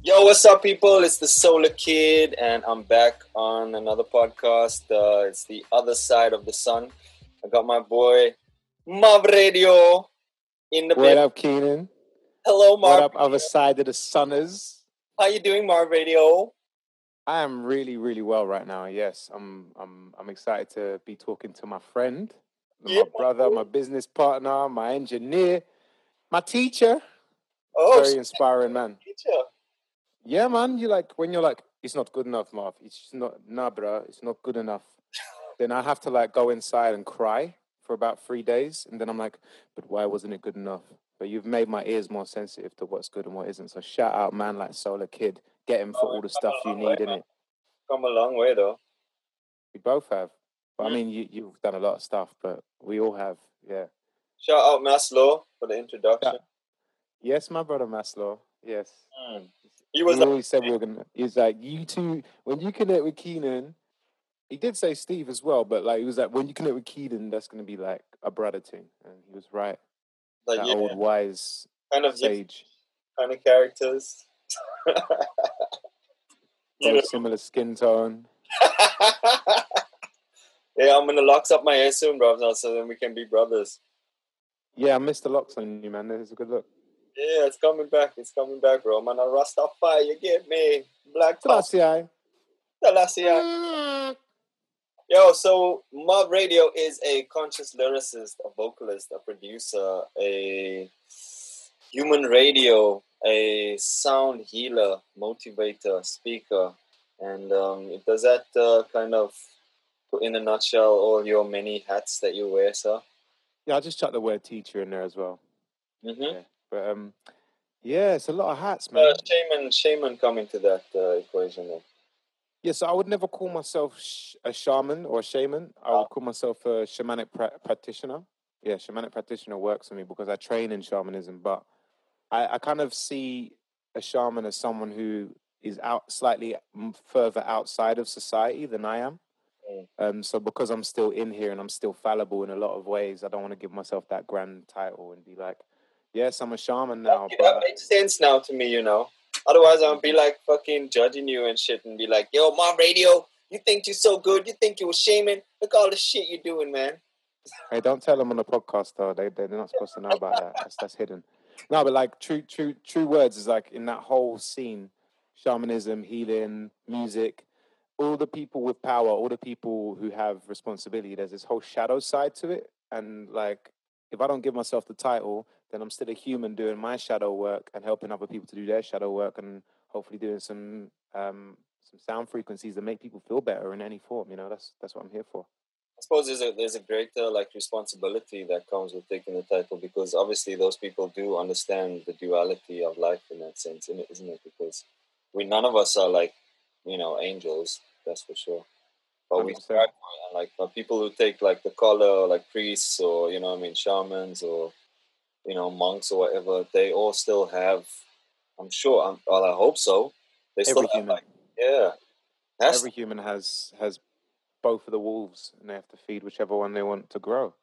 Yo, what's up, people? It's the Solar Kid, and I'm back on another podcast. It's the other side of the sun. I got my boy Marv Radio in the What building. up, Keenan? Hello, Marv. What up, other side of the sunners? How you doing, Marv Radio? I am really, really well right now. Yes, I'm excited to be talking to my friend, my brother, my business partner, my engineer, my teacher. Very inspiring, man. Teacher. Yeah, man. When you're like, it's not good enough, Marv. It's just not, nah, bro. It's not good enough. Then I have to go inside and cry for about 3 days, and then I'm like, but why wasn't it good enough? But you've made my ears more sensitive to what's good and what isn't. So shout out, man, like Solar Kid. Get him for all the stuff you need, innit? Come a long way, though. We both have. But I mean, you've done a lot of stuff, but we all have, yeah. Shout out Maslow for the introduction. Yes, my brother Maslow. Yes. He was always said we were gonna. He's like, you two. When you connect with Keenan, he did say Steve as well, but he was like, when you connect with Keenan, that's gonna be like a brother thing, and he was right. That old wise kind of sage. Kind of characters. Similar skin tone. Yeah, I'm gonna locks up my hair soon, bro, so then we can be brothers. Yeah, I missed the locks on you, man. It's a good look. Yeah, it's coming back. It's coming back, bro. Man, a Rastafari, you get me? Black Selassie. Yo, so Mob Radio is a conscious lyricist, a vocalist, a producer, a human radio, a sound healer, motivator, speaker, and it does that kind of put in a nutshell all your many hats that you wear, sir? Yeah, I just chucked the word teacher in there as well. Mm-hmm. Yeah, but yeah, it's a lot of hats, man. Shaman come into that equation then. Yeah, so I would never call myself a shaman or a shaman. I would call myself a shamanic practitioner. Yeah, shamanic practitioner works for me because I train in shamanism, but I kind of see a shaman as someone who is slightly further outside of society than I am. So because I'm still in here and I'm still fallible in a lot of ways, I don't want to give myself that grand title and be like, yes, I'm a shaman now. That makes sense now to me, Otherwise, I'll be fucking judging you and shit and be like, yo, Mom Radio, you think you're so good? You think you're a shaman? Look all the shit you're doing, man. Hey, don't tell them on the podcast, though. They're not supposed to know about that. That's hidden. No, but true words is in that whole scene, shamanism, healing, music, all the people with power, all the people who have responsibility, there's this whole shadow side to it. And if I don't give myself the title, then I'm still a human doing my shadow work and helping other people to do their shadow work and hopefully doing some sound frequencies that make people feel better in any form. That's what I'm here for. I suppose there's a greater responsibility that comes with taking the title, because obviously those people do understand the duality of life in that sense, isn't it? Because none of us are angels, that's for sure. But 100%. We strive for it. And people who take the color, like priests or shamans or monks or whatever, they all still have. I'm sure. I hope so. They still have Every human has both of the wolves, and they have to feed whichever one they want to grow.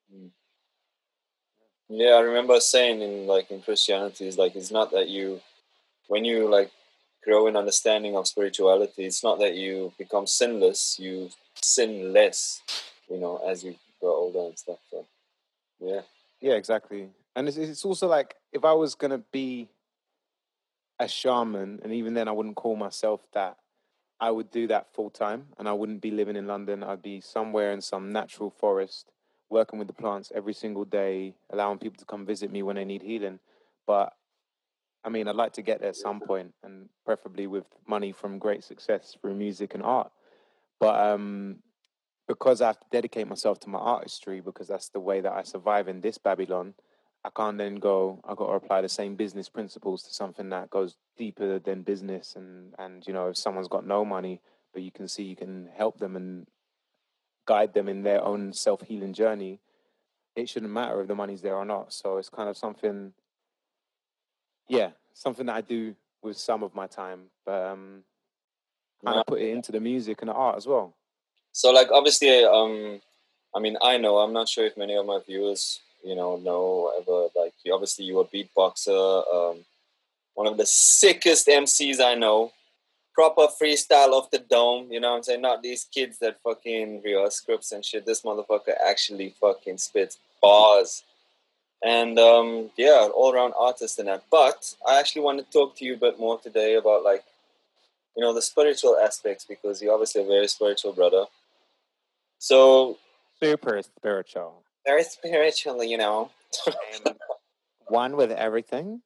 Yeah, I remember saying in Christianity, it's not that when you grow in understanding of spirituality, it's not that you become sinless, you sin less, as you grow older and stuff. So, yeah. Yeah, exactly. And it's also if I was going to be a shaman, and even then I wouldn't call myself that, I would do that full time, and I wouldn't be living in London. I'd be somewhere in some natural forest, working with the plants every single day, allowing people to come visit me when they need healing. But I mean, I'd like to get there at some point, and preferably with money from great success through music and art. But because I have to dedicate myself to my artistry, because that's the way that I survive in this Babylon, I can't then go, I've got to apply the same business principles to something that goes deeper than business. And if someone's got no money, but you can see you can help them and guide them in their own self-healing journey, it shouldn't matter if the money's there or not. So it's kind of something that I do with some of my time, but kind of put it into the music and the art as well. So obviously, I mean, I'm not sure if many of my viewers, know whatever, obviously you're a beatboxer, one of the sickest MCs I know. Proper freestyle off the dome, you know what I'm saying? Not these kids that fucking rehearse scripts and shit. This motherfucker actually fucking spits bars. And yeah, all around artist and that. But I actually want to talk to you a bit more today about, like, you know, the spiritual aspects, because you're obviously a very spiritual brother. So super spiritual. Very spiritual, you know. One with everything.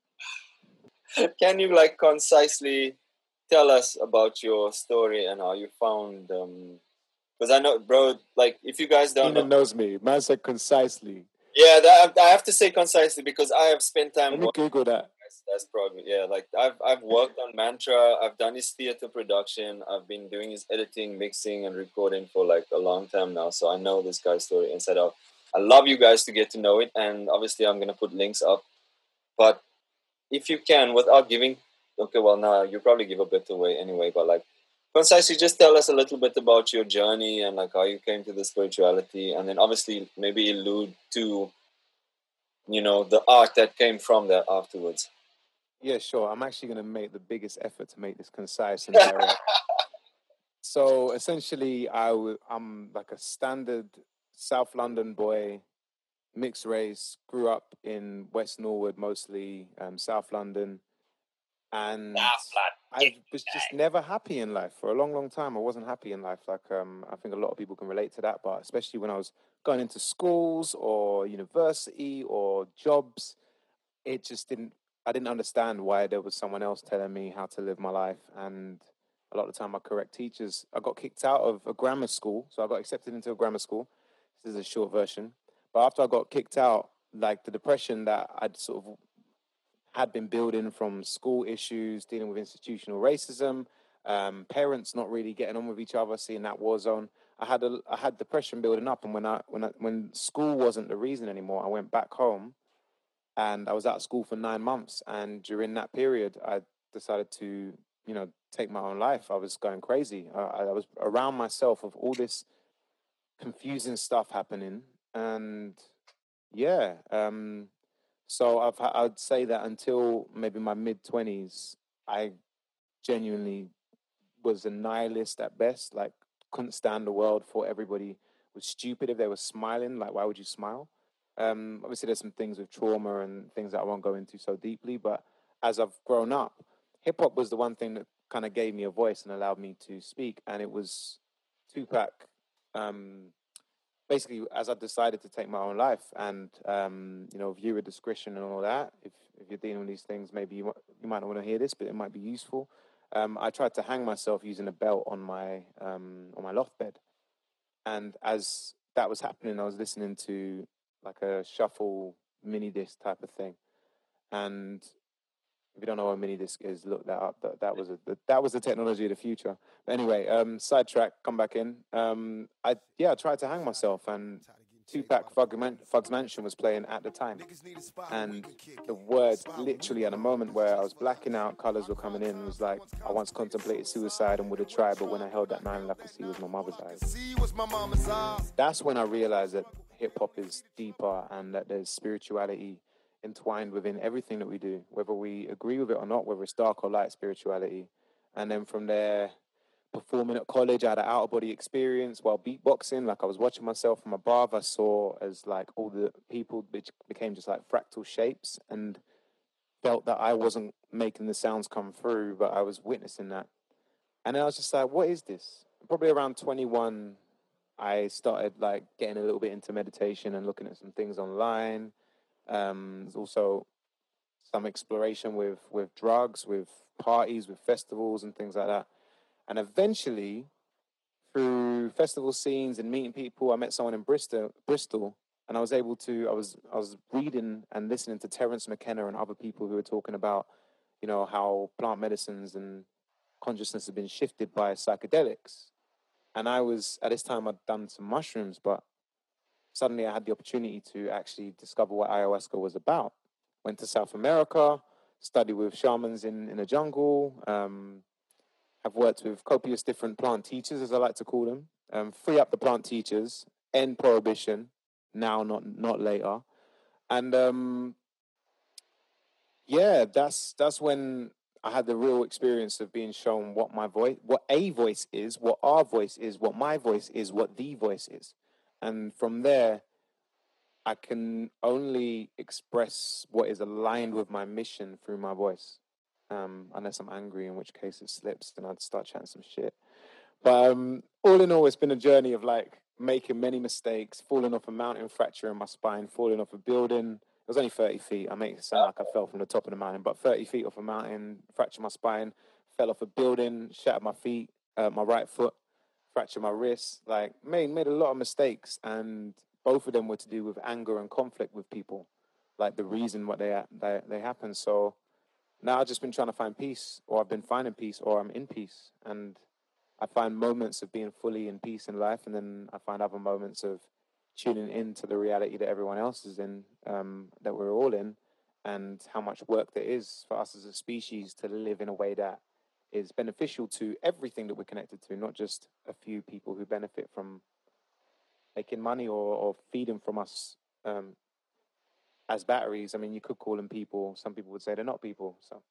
Can you, like, concisely tell us about your story and how you found because I know, bro, like, if you guys don't know, knows me. Man said concisely. yeah, I have to say concisely because I have spent time. Let me Google that. That's probably, yeah. Like, I've worked on Mantra. I've done his theater production. I've been doing his editing, mixing, and recording for like a long time now. So I know this guy's story inside out. I love you guys to get to know it, and obviously I'm gonna put links up. But if you can, without giving, okay, well, now you probably give a bit away anyway. But, like, concisely, just tell us a little bit about your journey and, like, how you came to the spirituality, and then obviously maybe allude to, you know, the art that came from that afterwards. Yeah, sure. I'm actually going to make the biggest effort to make this concise and direct. So essentially, I'm like a standard South London boy, mixed race, grew up in West Norwood, mostly South London. And I was just never happy in life for a long, long time. I wasn't happy in life. Like, I think a lot of people can relate to that, but especially when I was going into schools or university or jobs, it just I didn't understand why there was someone else telling me how to live my life. And a lot of the time, my correct teachers, I got kicked out of a grammar school. So I got accepted into a grammar school. This is a short version. But after I got kicked out, like, the depression that I'd sort of had been building from school issues, dealing with institutional racism, parents not really getting on with each other, seeing that war zone. I had depression building up, and when school wasn't the reason anymore, I went back home, and I was out of school for 9 months. And during that period, I decided to, take my own life. I was going crazy. I was around myself of all this confusing stuff happening, and yeah. So I'd say that until maybe my mid-20s, I genuinely was a nihilist at best. Like, couldn't stand the world, thought everybody was stupid if they were smiling. Like, why would you smile? Obviously, there's some things with trauma and things that I won't go into so deeply. But as I've grown up, hip hop was the one thing that kind of gave me a voice and allowed me to speak. And it was Tupac. Basically, as I decided to take my own life, and viewer discretion and all that. If you're dealing with these things, maybe you might not want to hear this, but it might be useful. I tried to hang myself using a belt on my loft bed, and as that was happening, I was listening to like a shuffle mini disc type of thing. And if you don't know what a mini disc is, look that up. That was the technology of the future. But anyway, sidetrack, come back in. I tried to hang myself, and Tupac Thug's Mansion was playing at the time. And the words, literally at a moment where I was blacking out, colors were coming in, was like, I once contemplated suicide and would have tried, but when I held that 9 left to see was my mother's eyes. That's when I realized that hip hop is deeper and that there's spirituality entwined within everything that we do, whether we agree with it or not, whether it's dark or light spirituality. And then from there, performing at college, I had an out-of-body experience while beatboxing. Like, I was watching myself from above. I saw as, like, all the people became just like fractal shapes, and felt that I wasn't making the sounds come through, but I was witnessing that. And then I was just like, what is this? Probably around 21, I started, like, getting a little bit into meditation and looking at some things online. There's also some exploration with drugs, with parties, with festivals and things like that. And eventually, through festival scenes and meeting people, I met someone in Bristol, and I was able to. I was reading and listening to Terence McKenna and other people who were talking about, how plant medicines and consciousness have been shifted by psychedelics. And I was, at this time, I'd done some mushrooms, but suddenly I had the opportunity to actually discover what ayahuasca was about. Went to South America, studied with shamans in the jungle. I've worked with copious different plant teachers, as I like to call them. Free up the plant teachers, end prohibition, now, not later. And Yeah, that's when I had the real experience of being shown what my voice, what a voice is, what our voice is, what my voice is, what the voice is. And from there, I can only express what is aligned with my mission through my voice. Unless I'm angry, in which case it slips and I'd start chatting some shit. But all in all, it's been a journey of like making many mistakes, falling off a mountain, fracturing my spine, falling off a building. It was only 30 feet. I make it sound like I fell from the top of the mountain, but 30 feet off a mountain, fractured my spine, fell off a building, shattered my feet, my right foot, fractured my wrist. Like made a lot of mistakes, and both of them were to do with anger and conflict with people, like the reason what they happen. So now I've just been trying to find peace, or I've been finding peace, or I'm in peace, and I find moments of being fully in peace in life, and then I find other moments of tuning into the reality that everyone else is in, that we're all in, and how much work there is for us as a species to live in a way that is beneficial to everything that we're connected to, not just a few people who benefit from making money or feeding from us as batteries. I mean, you could call them people. Some people would say they're not people. So.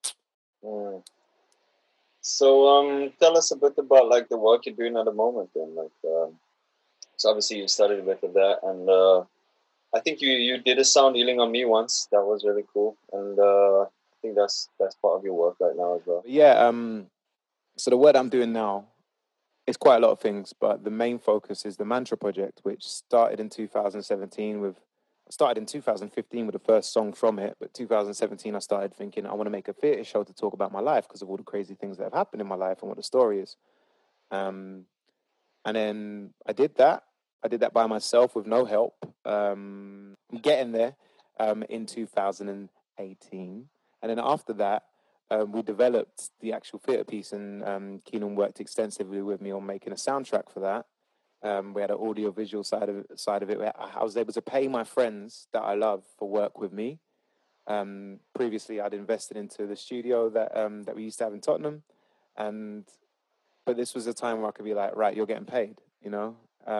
So tell us a bit about like the work you're doing at the moment then. Like so obviously you studied a bit of that, and I think you did a sound healing on me once. That was really cool. And I think that's part of your work right now as well. Yeah, so the work I'm doing now is quite a lot of things, but the main focus is the Mantra Project, which started in 2017 with started in 2015 with the first song from it, but 2017 I started thinking I want to make a theatre show to talk about my life because of all the crazy things that have happened in my life and what the story is. And then I did that. I did that by myself with no help. I'm getting there in 2018. And then after that, we developed the actual theatre piece, and Keenan worked extensively with me on making a soundtrack for that. We had an audio visual side of it. I was able to pay my friends that I love for work with me. Previously, I'd invested into the studio that we used to have in Tottenham, but this was a time where I could be like, right, you're getting paid, you know,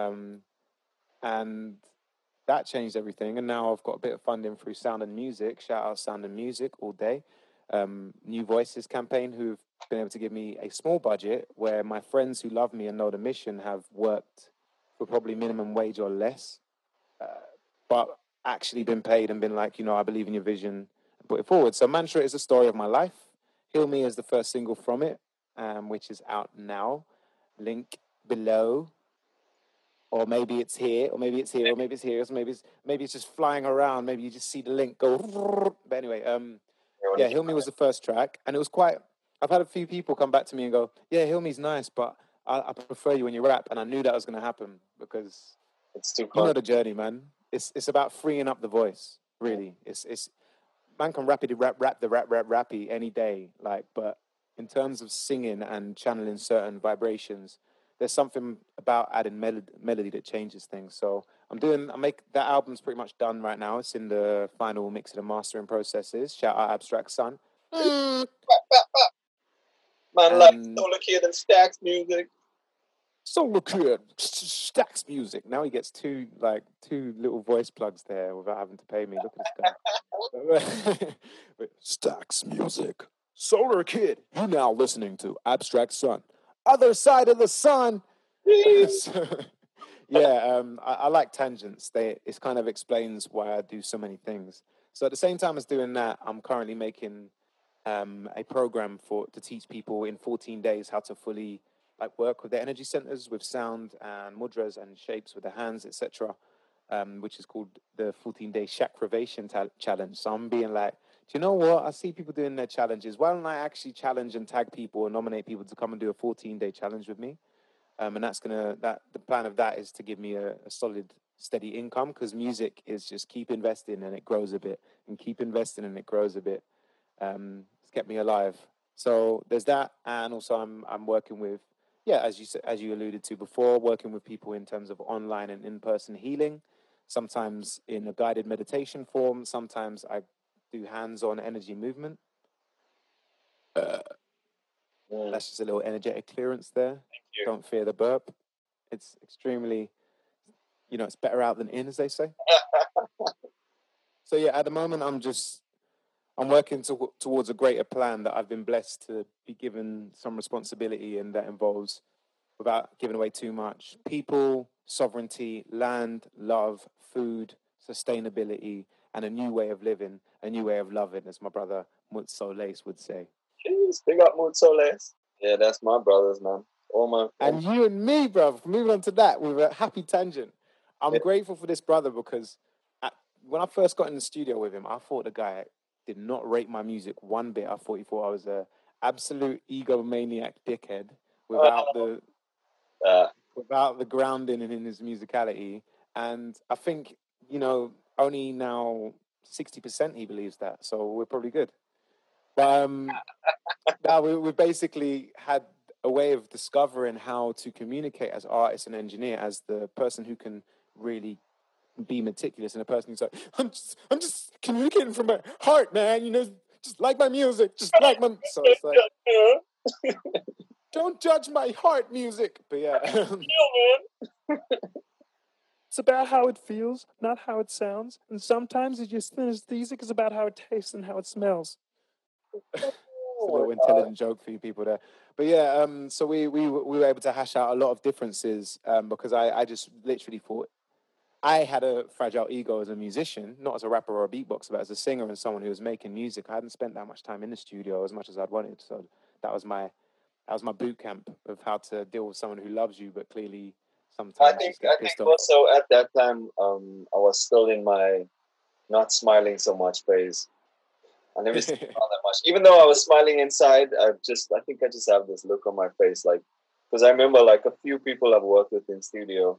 and that changed everything. And now I've got a bit of funding through Sound and Music. Shout out Sound and Music all day. New Voices campaign, who've been able to give me a small budget where my friends who love me and know the mission have worked for probably minimum wage or less, but actually been paid and been like, you know, I believe in your vision and put it forward. So Mantra is the story of my life. Heal Me is the first single from it, which is out now. Link below. Or maybe it's here, or maybe it's here, or maybe it's here, or maybe it's just flying around. Maybe you just see the link go. But anyway, yeah, Heal Me was the first track, and it was quite. I've had a few people come back to me and go, "Yeah, Heal Me's nice, but I prefer you when you rap." And I knew that was going to happen because it's too you know the journey, man. It's about freeing up the voice. Really, it's man can rap the rappy any day, like, but in terms of singing and channeling certain vibrations, there's something about adding melody that changes things. So that album's pretty much done right now. It's in the final mixing and mastering processes. Shout out Abstract Sun. Man, like Solar Kid and Stax Music. Solar Kid, Stax Music. Now he gets two little voice plugs there without having to pay me. Look at this guy. Stax Music. Solar Kid. You're now listening to Abstract Sun. Other side of the sun. Yeah, I like tangents. It kind of explains why I do so many things. So at the same time as doing that, I'm currently making a program to teach people in 14 days how to fully work with their energy centers with sound and mudras and shapes with the hands, etc. Which is called the 14-day Chakravation challenge. So I'm being like, do you know what? I see people doing their challenges. Why don't I actually challenge and tag people and nominate people to come and do a 14-day challenge with me? And the plan of that is to give me a solid, steady income, because music is just keep investing and it grows a bit, and keep investing and it grows a bit. It's kept me alive. So there's that, and also I'm working with, as you alluded to before, working with people in terms of online and in-person healing. Sometimes in a guided meditation form. Sometimes I do hands-on energy movement. That's just a little energetic clearance there. Thank you. Don't fear the burp. It's extremely, it's better out than in, as they say. So yeah, at the moment I'm I'm working towards a greater plan that I've been blessed to be given some responsibility, and that involves, without giving away too much, people, sovereignty, land, love, food, sustainability, and a new way of living, a new way of loving, as my brother Mutso Lace would say. Jeez, big up Mutso Lace. Yeah, that's my brothers, man. And you and me, bro. Moving on to that with a happy tangent. I'm grateful for this brother because when I first got in the studio with him, I thought the guy did not rate my music one bit. I thought he thought I was a absolute egomaniac dickhead without the grounding in his musicality. And I think, only now 60% he believes that. So we're probably good. But now we basically had a way of discovering how to communicate as artist and engineer, as the person who can really be meticulous, and a person who's like, I'm just communicating from my heart, man. Just like my music, just like my. So it's like, don't judge my heart music. But yeah, it's about how it feels, not how it sounds. And sometimes it just music is about how it tastes and how it smells. It's a little intelligent joke for you people there. But yeah, so we were able to hash out a lot of differences because I just literally thought I had a fragile ego as a musician, not as a rapper or a beatboxer, but as a singer and someone who was making music. I hadn't spent that much time in the studio as much as I'd wanted. So that was my boot camp of how to deal with someone who loves you, but clearly sometimes just get pissed off. Also at that time, I was still in my not smiling so much phase. I never smiled that much, even though I was smiling inside. I think I just have this look on my face, like, because I remember like a few people I've worked with in studio.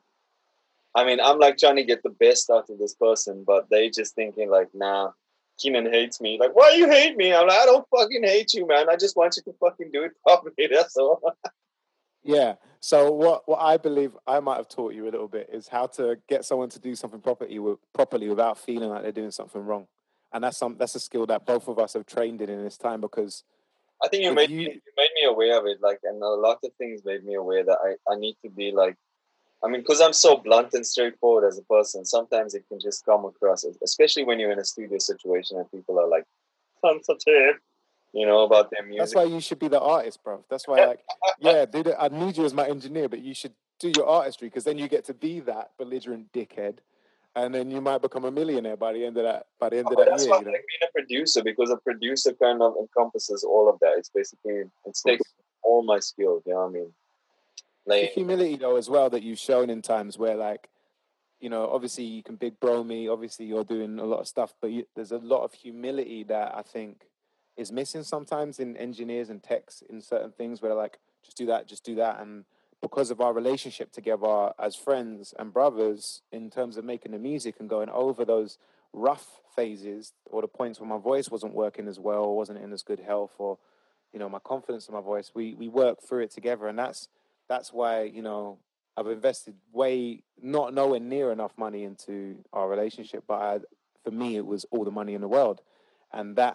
I mean, I'm like trying to get the best out of this person, but they just thinking like, nah, Keenan hates me. Like, why you hate me? I'm like, I don't fucking hate you, man. I just want you to fucking do it properly. That's all. Yeah. So what I believe I might have taught you a little bit is how to get someone to do something properly without feeling like they're doing something wrong. And that's a skill that both of us have trained in this time, because I think you made me aware of it, like, and a lot of things made me aware that I need to be like, I mean, because I'm so blunt and straightforward as a person, sometimes it can just come across, especially when you're in a studio situation and people are like sensitive, about their music. That's why you should be the artist, bro. That's why, like, yeah, dude, I need you as my engineer, but you should do your artistry, because then you get to be that belligerent dickhead, and then you might become a millionaire by the end of that. That's why I like being a producer, because a producer kind of encompasses all of that. It's basically taking all my skills. You know what I mean? Like, it's the humility though as well that you've shown in times where, like, obviously you can big bro me. Obviously you're doing a lot of stuff, but there's a lot of humility that I think is missing sometimes in engineers and techs in certain things, where they're like, just do that. And because of our relationship together as friends and brothers in terms of making the music and going over those rough phases, or the points where my voice wasn't working as well, or wasn't in as good health, or, my confidence in my voice, we work through it together. And that's why, I've invested not nowhere near enough money into our relationship, but for me, it was all the money in the world. And that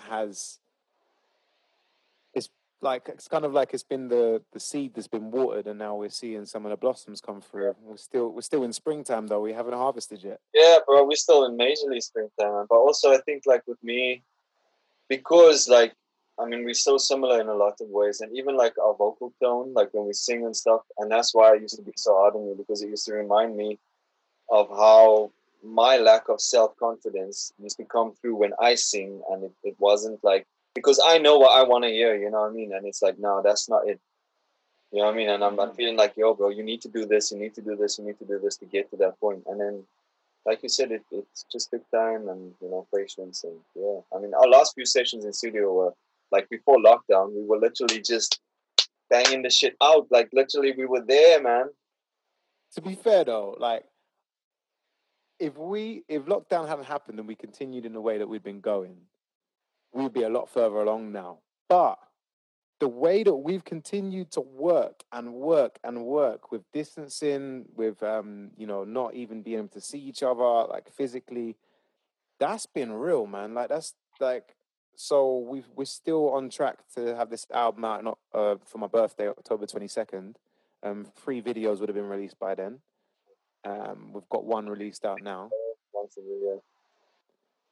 it's kind of like it's been the seed that's been watered, and now we're seeing some of the blossoms come through. We're still in springtime though. We haven't harvested yet. Yeah, bro, we're still in majorly springtime. But also I think, like, with me, because, like, I mean, we're so similar in a lot of ways, and even like our vocal tone, like when we sing and stuff, and that's why I used to be so hard on you, because it used to remind me of how my lack of self-confidence used to come through when I sing, and it wasn't like, because I know what I want to hear, you know what I mean? And it's like, no, that's not it. You know what I mean? And I'm feeling like, yo, bro, you need to do this, you need to do this, you need to do this to get to that point. And then, like you said, it just took time and, patience. And yeah, I mean, our last few sessions in studio were like before lockdown. We were literally just banging the shit out. Like, literally, we were there, man. To be fair though, like, if lockdown hadn't happened and we continued in the way that we've been going, we'd be a lot further along now. But the way that we've continued to work and work and work with distancing, with not even being able to see each other like physically, that's been real, man. Like, that's like, so we're still on track to have this album out, not for my birthday, October 22nd. 3 videos would have been released by then. We've got 1 released out now.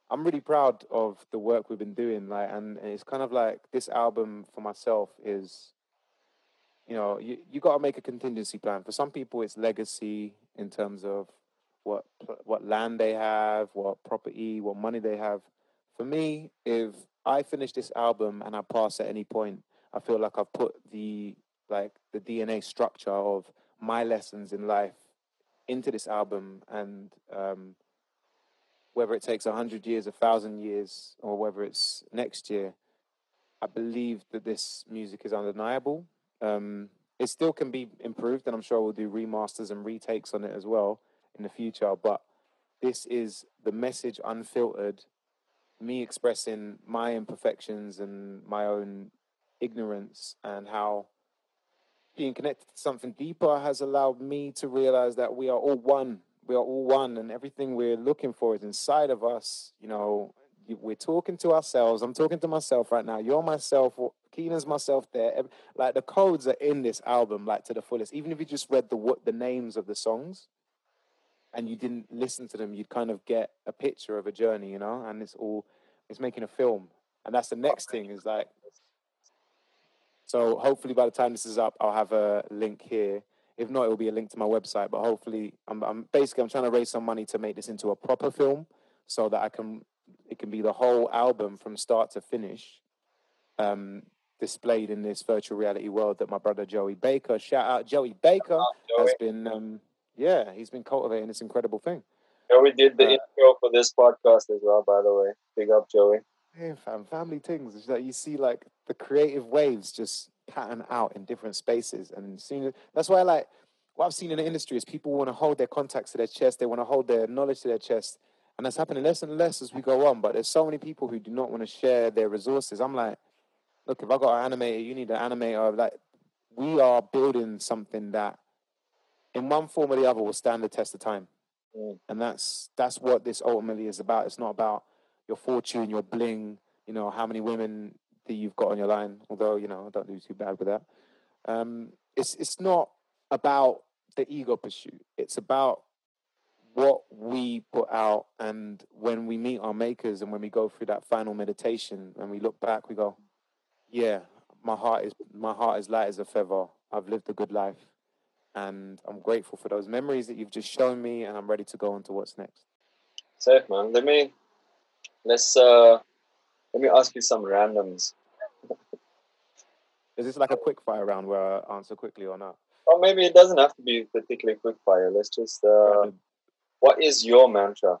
I'm really proud of the work we've been doing. Like, and it's kind of like this album for myself is, you got to make a contingency plan. For some people, it's legacy in terms of what land they have, what property, what money they have. For me, if I finish this album and I pass at any point, I feel like I've put the DNA structure of my lessons in life into this album, and whether it takes 100 years, 1,000 years, or whether it's next year, I believe that this music is undeniable. It still can be improved, and I'm sure we'll do remasters and retakes on it as well in the future. But this is the message unfiltered, me expressing my imperfections and my own ignorance, and how being connected to something deeper has allowed me to realize that we are all one. We are all one, and everything we're looking for is inside of us. We're talking to ourselves. I'm talking to myself right now. You're myself. Keenan's myself there. Like, the codes are in this album, like, to the fullest. Even if you just read the names of the songs and you didn't listen to them, you'd kind of get a picture of a journey, and it's making a film. And that's the next thing, is like, so hopefully by the time this is up, I'll have a link here. If not, it'll be a link to my website. But hopefully, I'm trying to raise some money to make this into a proper film, so that it can be the whole album from start to finish, displayed in this virtual reality world that my brother Joey Baker, shout out Joey Baker, has been, he's been cultivating this incredible thing. Joey did the intro for this podcast as well, by the way. Big up, Joey. Hey, family things. It's like you see, like, the creative waves just pattern out in different spaces, and that's why, like, what I've seen in the industry is people want to hold their contacts to their chest. They want to hold their knowledge to their chest, and that's happening less and less as we go on. But there's so many people who do not want to share their resources. I'm like, look, if I got an animator, you need an animator. Like, we are building something that, in one form or the other, will stand the test of time. And that's what this ultimately is about. It's not about your fortune, your bling, how many women that you've got on your line. Although, don't do too bad with that. It's not about the ego pursuit. It's about what we put out, and when we meet our makers and when we go through that final meditation and we look back, we go, yeah, my heart is light as a feather. I've lived a good life. And I'm grateful for those memories that you've just shown me, and I'm ready to go on to what's next. Safe, man. Let me ask you some randoms. Is this like a quick fire round where I answer quickly or not? Or maybe it doesn't have to be particularly quick fire. Let's just what is your mantra?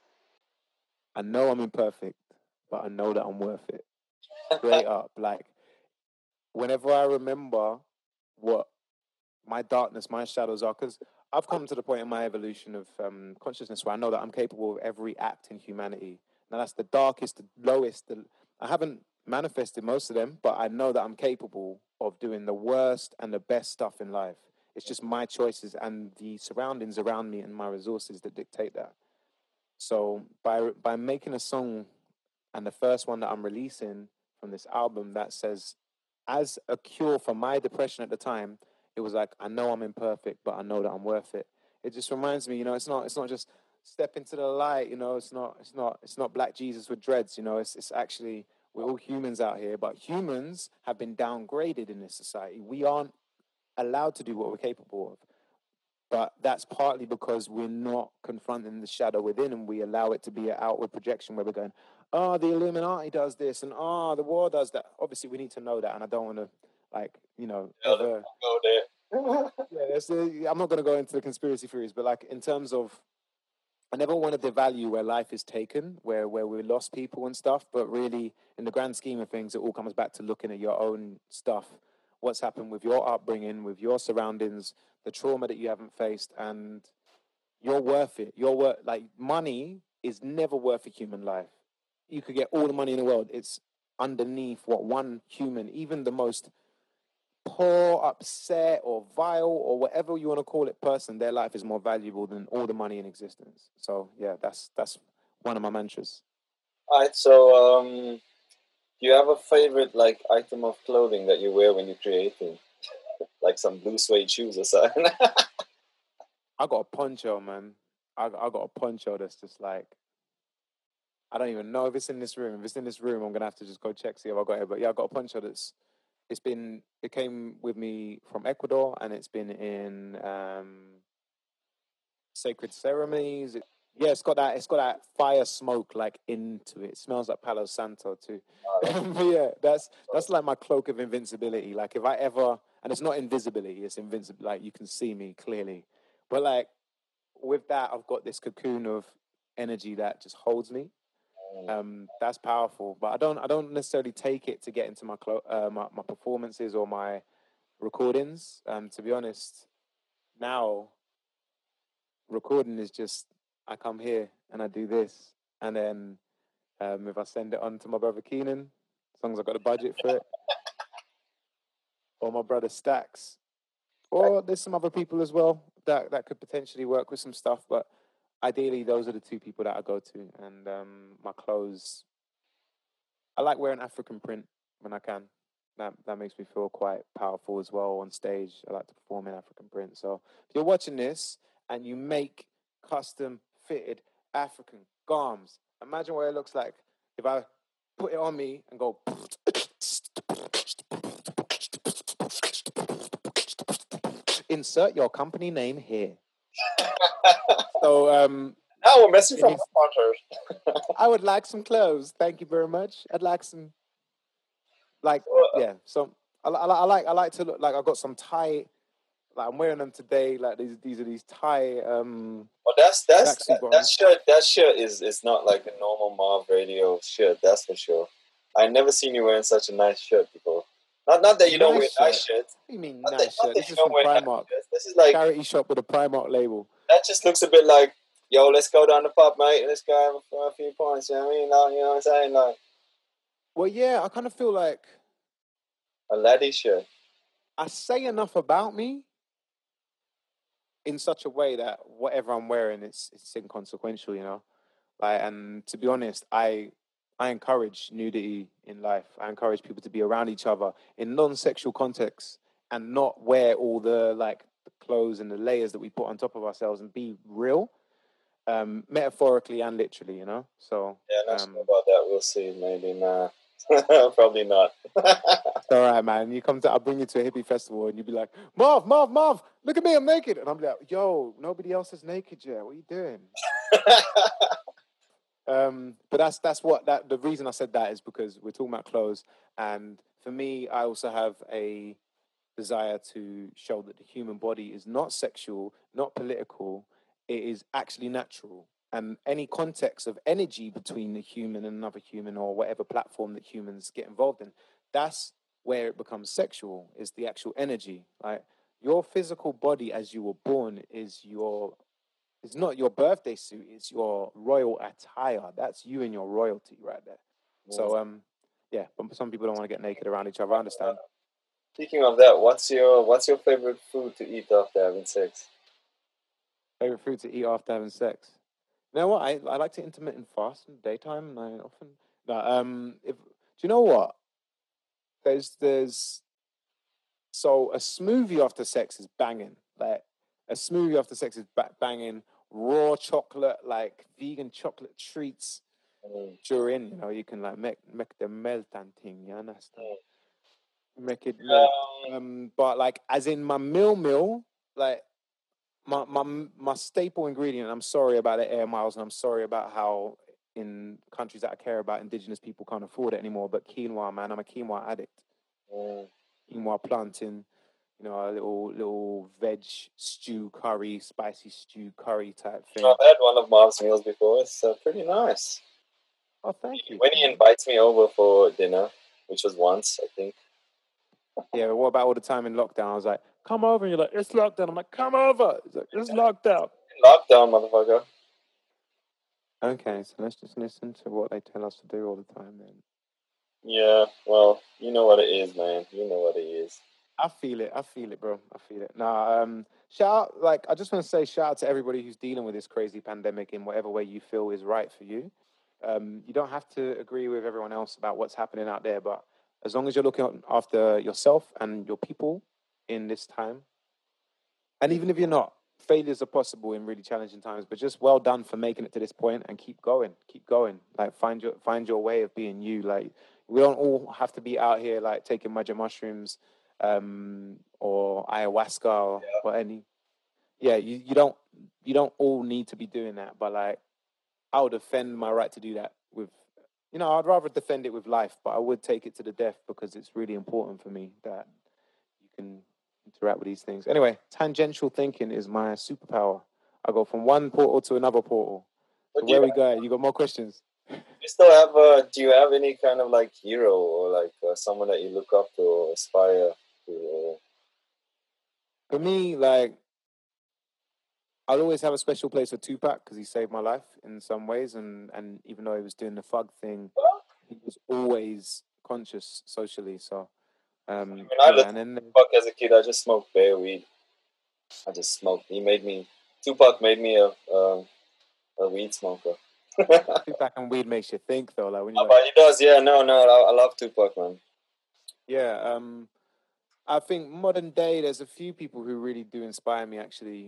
I know I'm imperfect, but I know that I'm worth it. Straight up. Like, whenever I remember what my darkness, my shadows are, because I've come to the point in my evolution of consciousness where I know that I'm capable of every act in humanity. Now, that's the darkest, the lowest. I haven't manifested most of them, but I know that I'm capable of doing the worst and the best stuff in life. It's just my choices and the surroundings around me and my resources that dictate that. So by making a song, and the first one that I'm releasing from this album, that says, as a cure for my depression at the time, it was like, I know I'm imperfect, but I know that I'm worth it. It just reminds me, it's not just step into the light, it's not Black Jesus with dreads, it's actually, we're all humans out here, but humans have been downgraded in this society. We aren't allowed to do what we're capable of. But that's partly because we're not confronting the shadow within, and we allow it to be an outward projection where we're going, the Illuminati does this, and the war does that. Obviously, we need to know that, and I don't want to, ever go there. I'm not going to go into the conspiracy theories, but, like, in terms of, I never want to devalue where life is taken, where we lost people and stuff, but really, in the grand scheme of things, it all comes back to looking at your own stuff, what's happened with your upbringing, with your surroundings, the trauma that you haven't faced, and you're worth it. Like, money is never worth a human life. You could get all the money in the world. It's underneath what one human, even the most poor, upset, or vile, or whatever you want to call it, person, their life is more valuable than all the money in existence. So yeah, that's one of my mantras. All right. So, do you have a favorite, like, item of clothing that you wear when you're creating, like some blue suede shoes or something? I got a poncho, man. I got a poncho that's just like, I don't even know if it's in this room. If it's in this room, I'm gonna have to just go check, see if I got it. But yeah, I got a poncho it came with me from Ecuador, and it's been in sacred ceremonies. It's got that fire smoke like into it. It smells like Palo Santo too. But yeah, that's like my cloak of invincibility. Like if I ever, and it's not invisibility, it's invincible. Like you can see me clearly, but like with that, I've got this cocoon of energy that just holds me. That's powerful, but I don't necessarily take it to get into my my performances or my recordings. To be honest, now recording is just I come here and I do this, and then if I send it on to my brother Keenan, as long as I got the budget for it, or my brother Stacks, or there's some other people as well that could potentially work with some stuff, but ideally those are the two people that I go to. And my clothes, I like wearing African print when I can. That makes me feel quite powerful as well on stage. I like to perform in African print. So if you're watching this and you make custom fitted African garms, imagine what it looks like if I put it on me and go insert your company name here. So now we're messing from sponsors. I would like some clothes. Thank you very much. I'd like some, like, yeah. So I like to look like I got some tie. Like I'm wearing them today. Like these are tie. Well, that shirt is not like a normal Marv Radio shirt. That's for sure. I never seen you wearing such a nice shirt before. Not that you don't wear nice shirts. What do you mean nice shirt? This is from Primark. This is like charity shop with a Primark label. That just looks a bit like, yo, let's go down the pub, mate. Let's go for a few points. You know what I mean? Like, you know what I'm saying? Like, well, yeah, I kind of feel like a laddie shirt. I say enough about me in such a way that whatever I'm wearing, it's inconsequential, you know. Like, and to be honest, I encourage nudity in life. I encourage people to be around each other in non-sexual contexts and not wear all the like the clothes and the layers that we put on top of ourselves, and be real, metaphorically and literally, you know. So yeah, not sure about that. We'll see. Maybe nah. Probably not. All right, man. I'll bring you to a hippie festival, and you'll be like, Marv, look at me, I'm naked. And I'm like, yo, nobody else is naked yet. What are you doing? But the reason I said that is because we're talking about clothes, and for me, I also have a desire to show that the human body is not sexual, not political. It is actually natural. And any context of energy between a human and another human, or whatever platform that humans get involved in, that's where it becomes sexual, is the actual energy. Like your physical body as you were born it's not your birthday suit, it's your royal attire. That's you and your royalty right there. Yeah. So yeah, but some people don't want to get naked around each other, I understand. Speaking of that, what's your favorite food to eat after having sex? Favorite food to eat after having sex? You know what? I like to intermittent fast in the daytime. I often do you know what? There's so a smoothie after sex is banging. Like a smoothie after sex is banging. Raw chocolate, like vegan chocolate treats during, you know, you can like make the melt and thing, you understand? Make it melt. But like as in my meal, like my staple ingredient, I'm sorry about the air miles, and I'm sorry about how in countries that I care about, indigenous people can't afford it anymore, but quinoa, man, I'm a quinoa addict. Quinoa planting, you know, a little veg stew curry, spicy stew curry type thing. I've had one of Mom's meals before. It's pretty nice. Oh, thank you. When he invites me over for dinner, which was once, I think. Yeah, but what about all the time in lockdown? I was like, come over. And you're like, it's lockdown. I'm like, come over. He's like, it's lockdown. Lockdown, motherfucker. Okay, so let's just listen to what they tell us to do all the time then. Yeah, well, you know what it is, man. You know what it is. I feel it, bro. I feel it. Nah, shout out, like, I just want to say shout out to everybody who's dealing with this crazy pandemic in whatever way you feel is right for you. You don't have to agree with everyone else about what's happening out there, but as long as you're looking after yourself and your people in this time, and even if you're not, failures are possible in really challenging times, but just well done for making it to this point and keep going, keep going. Like find your way of being you. Like we don't all have to be out here like taking magic mushrooms, or ayahuasca or any. Yeah, you don't all need to be doing that, but like I would defend my right to do that with, I'd rather defend it with life, but I would take it to the death because it's really important for me that you can interact with these things. Anyway, tangential thinking is my superpower. I go from one portal to another portal. So where we go? You got more questions? You still have? Do you have any kind of like hero or like someone that you look up to or aspire to? For me, like I'll always have a special place for Tupac because he saved my life in some ways, and even though he was doing the thug thing, he was always conscious socially. So, when I listened to Tupac as a kid, I just smoked bare weed. I just smoked. Tupac made me a weed smoker. Tupac and weed makes you think, though. Like when but he does, yeah. No, I love Tupac, man. Yeah, I think modern day, there's a few people who really do inspire me, actually.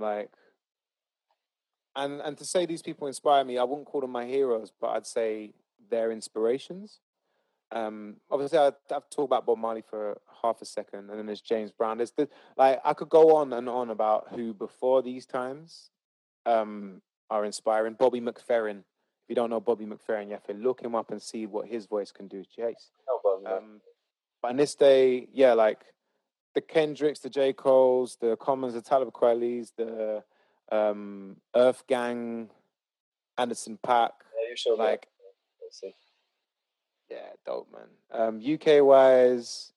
And to say these people inspire me, I wouldn't call them my heroes, but I'd say they're inspirations. Obviously, I've talked about Bob Marley for half a second, and then there's James Brown. I could go on and on about who before these times are inspiring. Bobby McFerrin. If you don't know Bobby McFerrin, you have to look him up and see what his voice can do. Chase. But in this day, yeah, like the Kendricks, the J. Coles, the Commons, the Talib Kweli's, the Earth Gang, Anderson .Paak. Yeah, you showed like, yeah, dope, man. UK wise,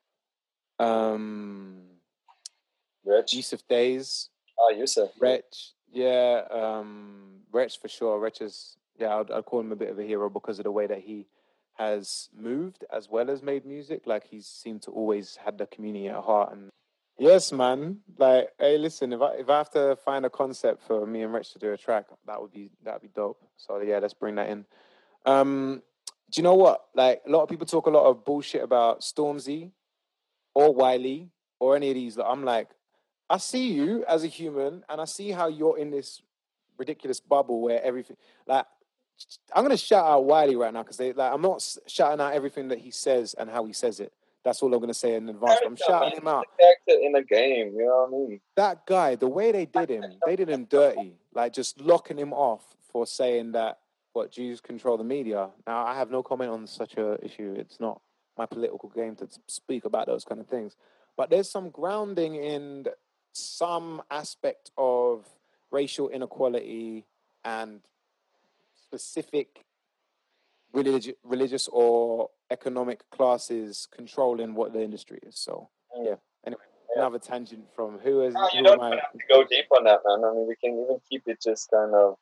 Yusuf Days. Yusuf. Wretch, yeah, Wretch for sure. Wretch is, yeah, I'd call him a bit of a hero because of the way that he has moved as well as made music. Like he's seemed to always had the community at heart. And yes, man. Like, hey, listen, if I have to find a concept for me and Wretch to do a track, that'd be dope. So yeah, let's bring that in. Do you know what? Like a lot of people talk a lot of bullshit about Stormzy or Wiley or any of these. I'm like, I see you as a human, and I see how you're in this ridiculous bubble where everything. Like, I'm gonna shout out Wiley right now because I'm not shouting out everything that he says and how he says it. That's all I'm gonna say in advance. But I'm shouting him out. Character in a game, you know what I mean? That guy, the way they did him dirty, like just locking him off for saying that Jews control the media. Now, I have no comment on such a issue. It's not my political game to speak about those kind of things. But there's some grounding in some aspect of racial inequality and specific religious or economic classes controlling what the industry is. So, yeah. Anyway, another tangent from who is. You don't have to go deep on that, man. I mean, we can even keep it just kind of,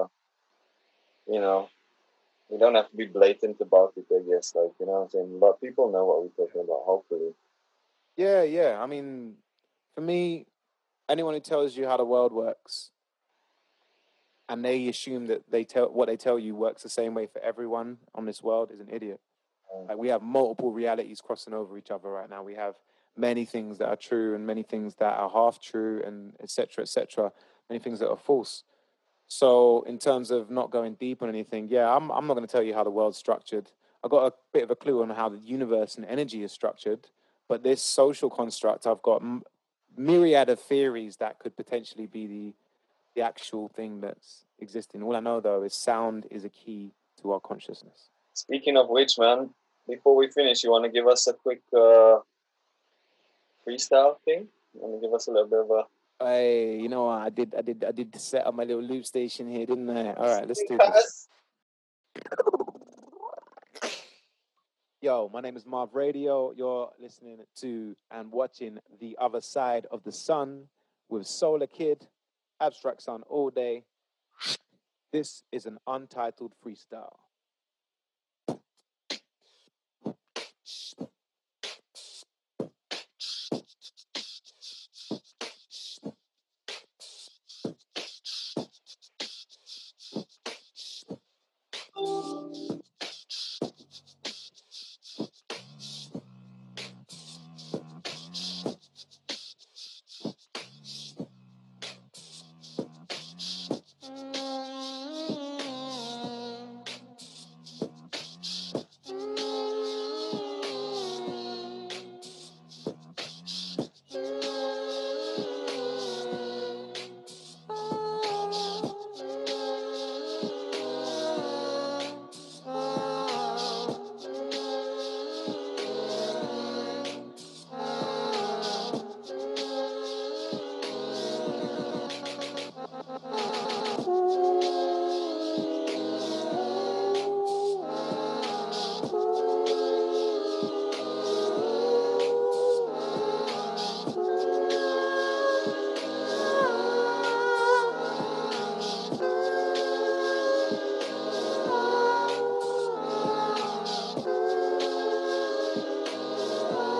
we don't have to be blatant about it, I guess. Like, you know what I'm saying? But people know what we're talking about, hopefully. Yeah. I mean, for me, anyone who tells you how the world works and they assume that what they tell you works the same way for everyone on this world is an idiot. Like we have multiple realities crossing over each other right now. We have many things that are true and many things that are half true and et cetera, many things that are false. So in terms of not going deep on anything, yeah, I'm not going to tell you how the world's structured. I've got a bit of a clue on how the universe and energy is structured, but this social construct, I've got myriad of theories that could potentially be the actual thing that's existing. All I know, though, is sound is a key to our consciousness. Speaking of which, man, before we finish, you want to give us a quick freestyle thing? You want to give us a little bit of a... Hey, you know what? I did set up my little loop station here, didn't I? All right, let's do this. Yo, my name is Marv Radio. You're listening to and watching The Other Side of the Sun with Solar Kid, Abstract Sun all day. This is an untitled freestyle.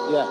Yeah.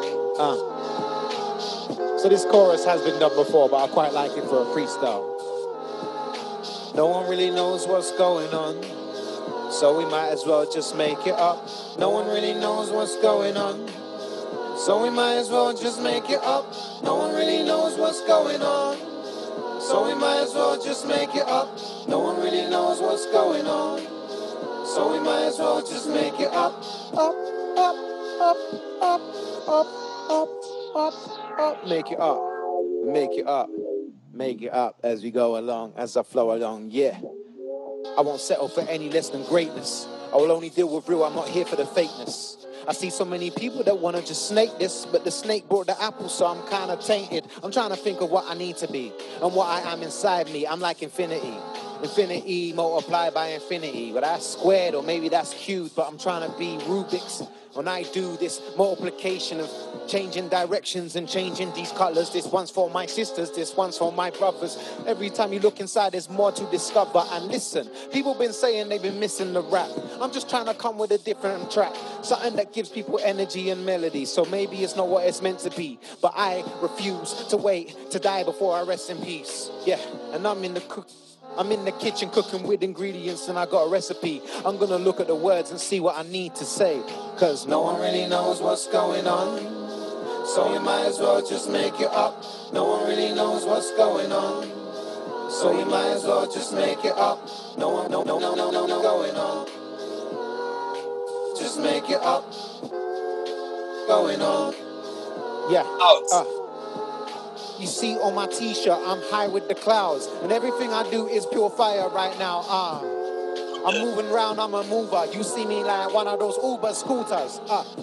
So this chorus has been done before, but I quite like it for a freestyle. No one really knows what's going on, so we might as well just make it up. No one really knows what's going on, so we might as well just make it up. No one really knows what's going on, so we might as well just make it up. No one really knows what's going on, so we might as well just make it up. Up, up, up, up, up, up, up, up. Make it up. Make it up. Make it up as we go along, as I flow along, yeah. I won't settle for any less than greatness. I will only deal with real, I'm not here for the fakeness. I see so many people that want to just snake this, but the snake brought the apple, so I'm kind of tainted. I'm trying to think of what I need to be and what I am inside me. I'm like infinity. Infinity multiplied by infinity. But that's squared, or maybe that's cubed, but I'm trying to be Rubik's. When I do this multiplication of changing directions and changing these colors, this one's for my sisters, this one's for my brothers. Every time you look inside, there's more to discover. And listen, people been saying they've been missing the rap. I'm just trying to come with a different track, something that gives people energy and melody. So maybe it's not what it's meant to be, but I refuse to wait to die before I rest in peace. Yeah, and I'm in the kitchen cooking with ingredients and I got a recipe. I'm gonna look at the words and see what I need to say, cause no one really knows what's going on, so you might as well just make it up. No one really knows what's going on, so you might as well just make it up. No one going on, just make it up. Going on. Yeah. You see on my t-shirt, I'm high with the clouds, and everything I do is pure fire right now. I'm moving around, I'm a mover. You see me like one of those Uber scooters.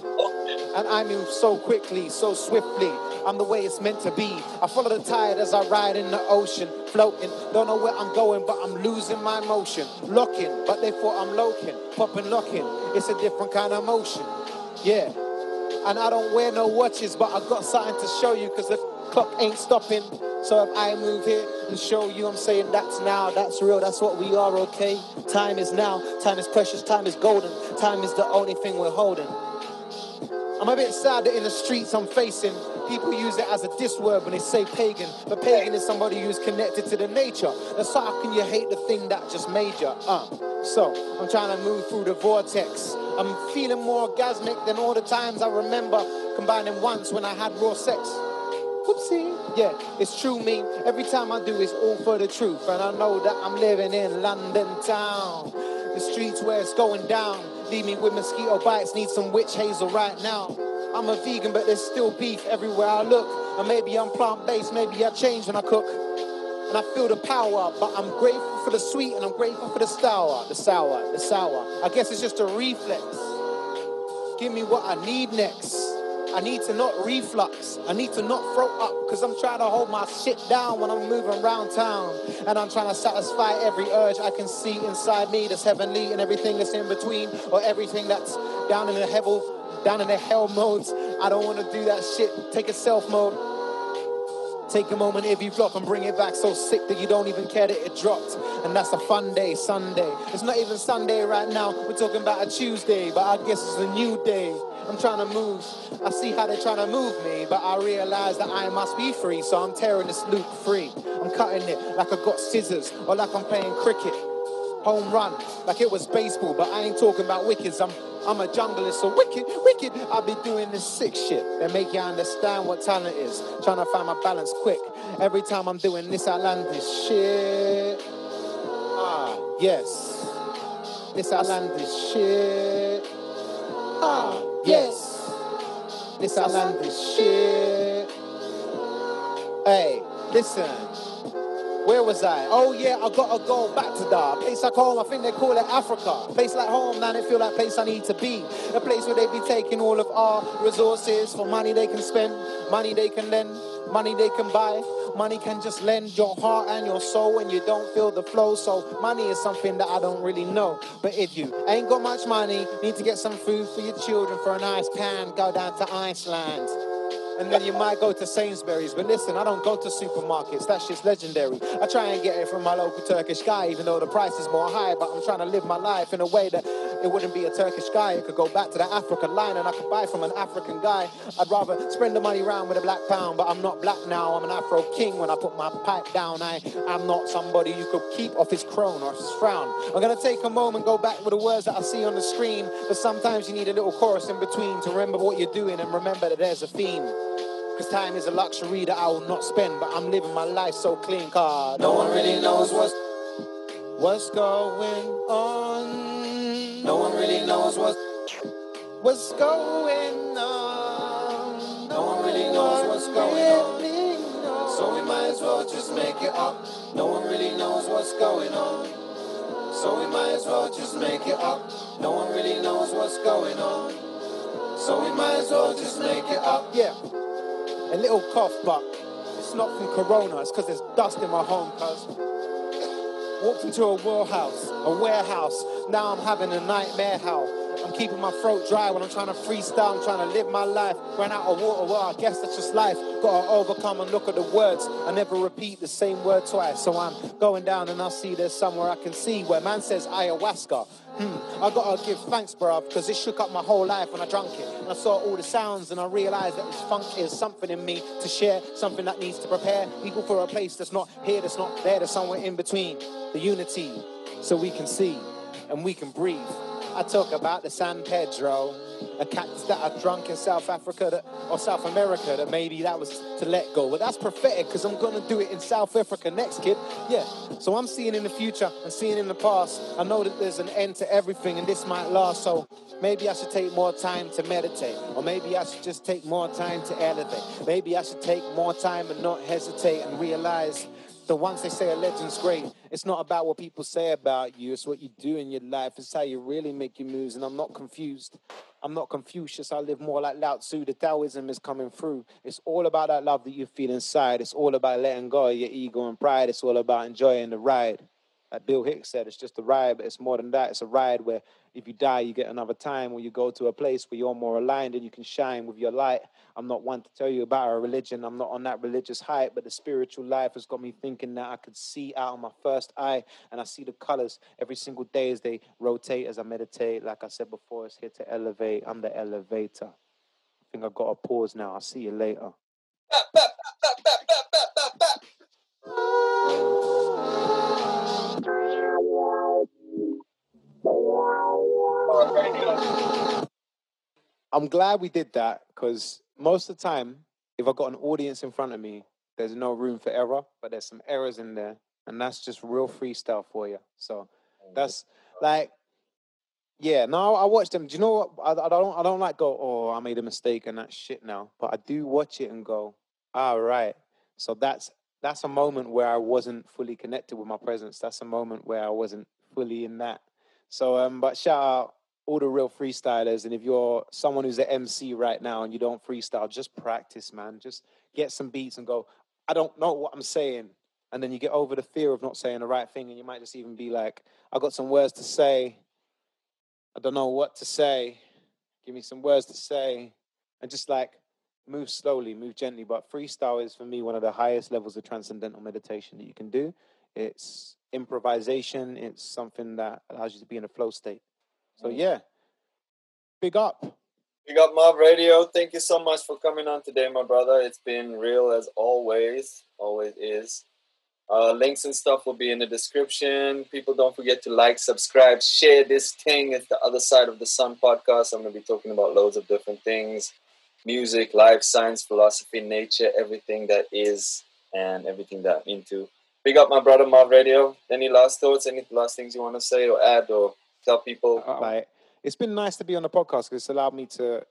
And I move so quickly, so swiftly. I'm the way it's meant to be. I follow the tide as I ride in the ocean, floating. Don't know where I'm going, but I'm losing my motion. Locking, but they thought I'm loking. Popping, locking. It's a different kind of motion. Yeah. And I don't wear no watches, but I got something to show you, because the clock ain't stopping. So if I move here and show you, I'm saying that's now, that's real, that's what we are, okay? Time is now, time is precious, time is golden. Time is the only thing we're holding. I'm a bit sad that in the streets I'm facing, people use it as a diss word when they say pagan. But pagan is somebody who's connected to the nature. That's how can you hate the thing that just made you? So I'm trying to move through the vortex. I'm feeling more orgasmic than all the times I remember combining once when I had raw sex. Whoopsie. Yeah, it's true me. Every time I do, it's all for the truth. And I know that I'm living in London town. The streets where it's going down. Leave me with mosquito bites, need some witch hazel right now. I'm a vegan, but there's still beef everywhere I look. And maybe I'm plant-based, maybe I change when I cook. And I feel the power, but I'm grateful for the sweet and I'm grateful for the sour. The sour. I guess it's just a reflex. Give me what I need next. I need to not reflux. I need to not throw up, because I'm trying to hold my shit down when I'm moving around town. And I'm trying to satisfy every urge I can see inside me that's heavenly, and everything that's in between, or everything that's down in the hell modes. I don't want to do that shit. Take a self mode. Take a moment if you flop and bring it back so sick that you don't even care that it dropped. And that's a fun day, Sunday. It's not even Sunday right now. We're talking about a Tuesday, but I guess it's a new day. I'm trying to move. I see how they're trying to move me, but I realize that I must be free, so I'm tearing this loop free. I'm cutting it like I got scissors, or like I'm playing cricket. Home run, like it was baseball, but I ain't talking about wickets. I'm a jungler, so wicked. I'll be doing this sick shit that make you understand what talent is. Trying to find my balance quick. Every time I'm doing this outlandish shit. Yes. This outlandish shit. Yes. This outlandish shit. Hey, listen. Where was I? Oh yeah, I gotta go back to that place like home. I think they call it Africa. Place like home, man, it feel like place I need to be. A place where they be taking all of our resources for money they can spend, money they can lend, money they can buy. Money can just lend your heart and your soul when you don't feel the flow. So money is something that I don't really know. But if you ain't got much money, need to get some food for your children for a nice pan, go down to Iceland. And then you might go to Sainsbury's. But listen, I don't go to supermarkets. That shit's legendary. I try and get it from my local Turkish guy, even though the price is more high. But I'm trying to live my life in a way that it wouldn't be a Turkish guy. It could go back to the African line and I could buy from an African guy. I'd rather spend the money around with a black pound, but I'm not black now. I'm an Afro king when I put my pipe down. I'm not somebody you could keep off his crone or his frown. I'm going to take a moment, go back with the words that I see on the screen. But sometimes you need a little chorus in between to remember what you're doing and remember that there's a theme. Because time is a luxury that I will not spend, but I'm living my life so clean, cause no one really knows what's going on. No one really knows what's going on. No one really knows what's going on. So we might as well just make it up. No one really knows what's going on. So we might as well just make it up. No one really knows what's going on. So we might as well just make it up. Yeah. A little cough, but it's not from corona. It's because there's dust in my home, cuz. Walked into a warehouse. Now I'm having a nightmare how I'm keeping my throat dry when I'm trying to freestyle. I'm trying to live my life. Ran out of water, well, I guess that's just life. Gotta overcome and look at the words. I never repeat the same word twice. So I'm going down and I see there's somewhere I can see where man says ayahuasca. I gotta give thanks, bruv, because it shook up my whole life when I drank it. And I saw all the sounds and I realized that this funk is something in me to share, something that needs to prepare people for a place that's not here, that's not there, that's somewhere in between. The unity, so we can see and we can breathe. I talk about the San Pedro, a cactus that I drunk in South Africa or South America that maybe that was to let go. But that's prophetic because I'm going to do it in South Africa next, kid. Yeah, so I'm seeing in the future and seeing in the past. I know that there's an end to everything and this might last, so maybe I should take more time to meditate. Or maybe I should just take more time to elevate. Maybe I should take more time and not hesitate and realize that once they say a legend's great, it's not about what people say about you. It's what you do in your life. It's how you really make your moves. And I'm not confused. I'm not Confucius. I live more like Lao Tzu. The Taoism is coming through. It's all about that love that you feel inside. It's all about letting go of your ego and pride. It's all about enjoying the ride. Like Bill Hicks said, it's just a ride, but it's more than that. It's a ride where if you die, you get another time, or you go to a place where you're more aligned and you can shine with your light. I'm not one to tell you about a religion. I'm not on that religious hype, but the spiritual life has got me thinking that I could see out of my first eye, and I see the colors every single day as they rotate, as I meditate. Like I said before, it's here to elevate. I'm the elevator. I think I've got to pause now. I'll see you later. I'm glad we did that because most of the time, if I've got an audience in front of me, there's no room for error, but there's some errors in there, and that's just real freestyle for you. So that's like, yeah. No, I watch them. Do you know what? I don't like go. Oh, I made a mistake and that shit now. But I do watch it and go, all right. So that's a moment where I wasn't fully connected with my presence. That's a moment where I wasn't fully in that. So but shout out all the real freestylers. And if you're someone who's an MC right now and you don't freestyle, just practice, man. Just get some beats and go, I don't know what I'm saying. And then you get over the fear of not saying the right thing. And you might just even be like, I got some words to say. I don't know what to say. Give me some words to say. And just like move slowly, move gently. But freestyle is for me one of the highest levels of transcendental meditation that you can do. It's improvisation. It's something that allows you to be in a flow state. So yeah, big up. Big up Mob Radio. Thank you so much for coming on today, my brother. It's been real as always. Always is. Links and stuff will be in the description. People, don't forget to like, subscribe, share this thing. It's the Other Side of the Sun podcast. I'm going to be talking about loads of different things. Music, life, science, philosophy, nature, everything that is and everything that I'm into. Big up my brother, Mob Radio. Any last thoughts? Any last things you want to say or add or tell people? It's been nice to be on the podcast because it's allowed me to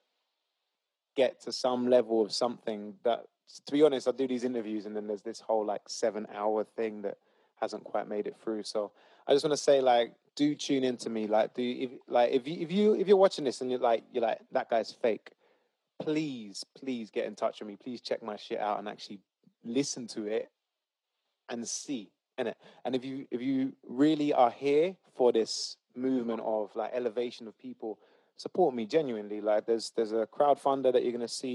get to some level of something that, to be honest, I do these interviews and then there's this whole 7-hour thing that hasn't quite made it through. So I just want to say, do tune into me. If you're watching this and you're like that guy's fake, please get in touch with me. Please check my shit out and actually listen to it and see. And if you really are here for this movement of elevation of people, support me genuinely. There's a crowdfunder that you're gonna see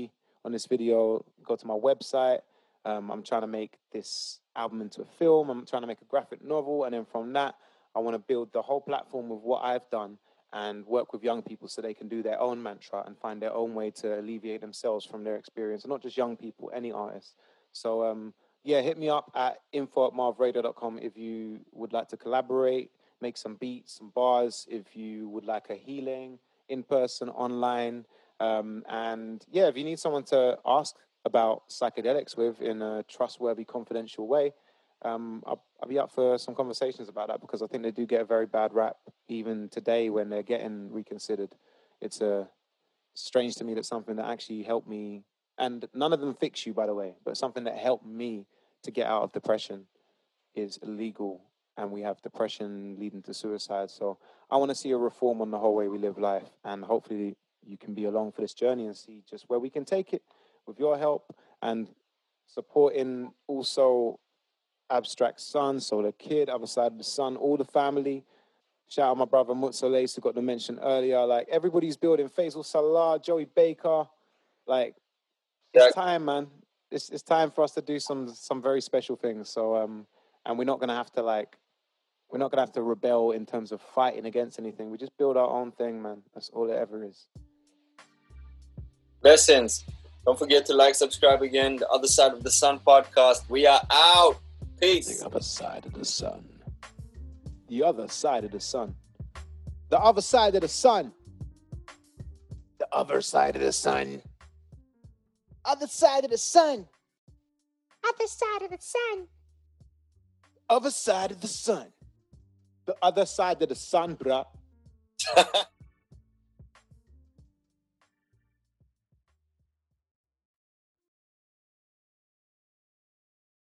on this video, go to my website. I'm trying to make this album into a film. I'm trying to make a graphic novel. And then from that, I want to build the whole platform of what I've done and work with young people so they can do their own mantra and find their own way to alleviate themselves from their experience. And not just young people, any artists. So, hit me up at info@marvrader.com if you would like to collaborate, make some beats, some bars, if you would like a healing, in person, online. If you need someone to ask about psychedelics with in a trustworthy, confidential way, I'll be up for some conversations about that, because I think they do get a very bad rap even today when they're getting reconsidered. It's strange to me that something that actually helped me, and none of them fix you, by the way, but something that helped me to get out of depression is illegal, and we have depression leading to suicide. So I want to see a reform on the whole way we live life, and hopefully you can be along for this journey and see just where we can take it with your help and supporting also Abstract Sun, so the kid, Other Side of the Sun, all the family. Shout out my brother Mutsalace, who got to mention earlier. Like, everybody's building. Faisal Salah, Joey Baker. Like, it's time, man. It's time for us to do some very special things. So, and we're not gonna have to rebel in terms of fighting against anything. We just build our own thing, man. That's all it ever is. Blessings. Don't forget to like, subscribe again. The Other Side of the Sun podcast. We are out. Peace. The other side of the sun. The other side of the sun. The other side of the sun. The other side of the sun. Other side of the sun. Other side of the sun. Other side of the sun. The other side of the sun, bruh.